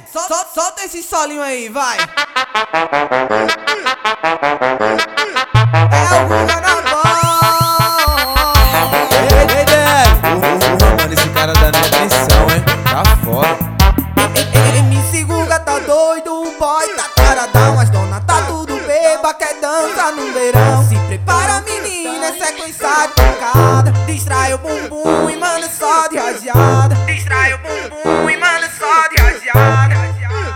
Solta esse solinho aí, vai. É o Guga na voz. Ei, Débora, mano, esse cara dá nem atenção, hein? Tá foda. MC Guga tá doido, o boy tá taradão. As dona tá tudo beba, quer dança no verão. Se prepara, menina, é sequência de pancada. Distrai o bumbum e manda só de rajeada. Distrai o bumbum e manda só de rajeada.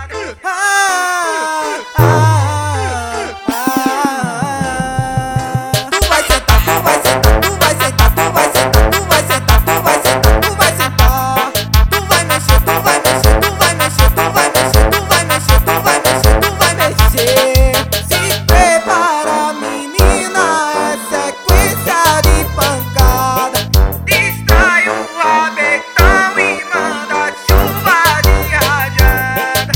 Tu vai sentar, tu vai sentar, tu vai sentar, tu vai sentar, tu vai sentar, tu vai sentar, tu vai sentar. Tu vai mexer, tu vai mexer, tu vai mexer, tu vai mexer, tu vai mexer, tu vai mexer, tu vai mexer. Se prepara, menina, é sequência de pancada. Distrai o rabetão e manda chuva de rajada.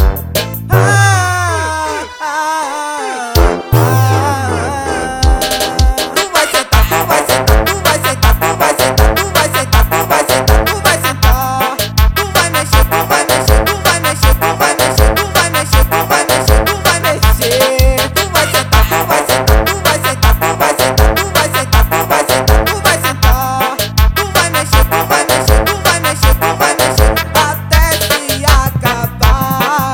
Tu vai sentar, tu vai sentar, tu vai sentar, tu vai sentar, tu vai sentar, tu vai sentar, tu vai sentar. Tu vai mexer, tu vai mexer, tu vai mexer, tu vai mexer, tu vai mexer, tu vai mexer, tu vai mexer. Tu vai sentar, tu vai sentar, tu vai sentar, tu vai sentar, tu vai sentar, tu vai sentar, tu vai sentar. Tu vai mexer, tu vai mexer, tu vai mexer, tu vai mexer até se acabar.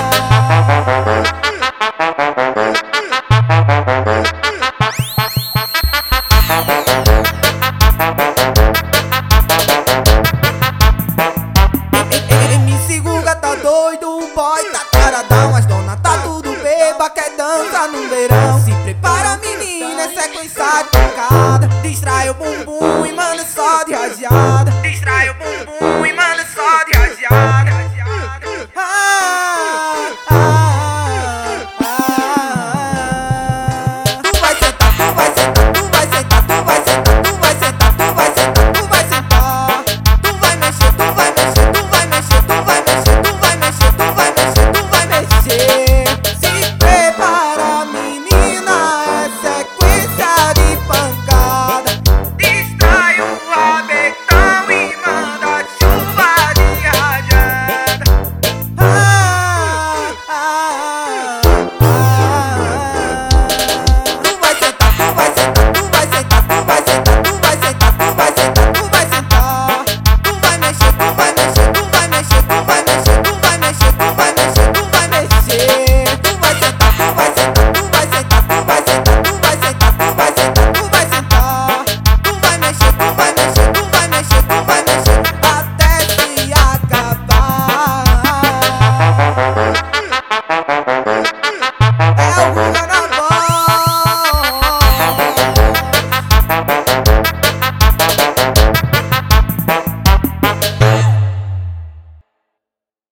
MC Guga tá doido, o boy tá taradão. As dona tá tudo beba, quer dança no verão. Se prepara, menina, é sequência de pancada. Distrai o bumbum e manda só de rajeada.